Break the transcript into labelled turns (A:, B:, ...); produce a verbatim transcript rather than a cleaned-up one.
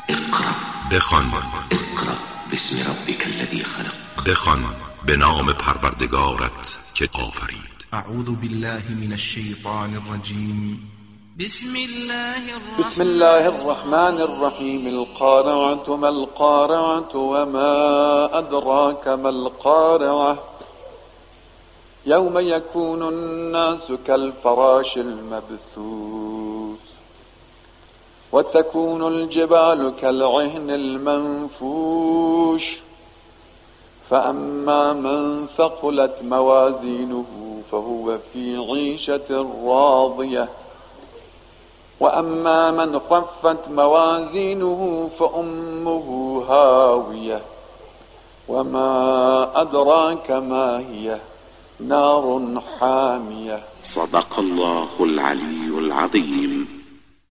A: اقرأ
B: بخوان.
A: اقرأ باسم ربك الذي خلق.
B: بخوان به نام پروردگارت که آفرید.
C: اعوذ بالله من الشیطان الرجیم.
D: بسم الله الرحمن
E: بسم الله الرحمن الرحيم. القارعة ما القارعة وما أدراك ما القارعة يوم يكون الناس كالفراش المبثوث وتكون الجبال كالعهن المنفوش فأما من ثقلت موازينه فهو في عيشة راضية وأما من خفت موازينه فأمه هاوية وما أدراك ما هي نار حامية.
A: صدق الله العلي العظيم.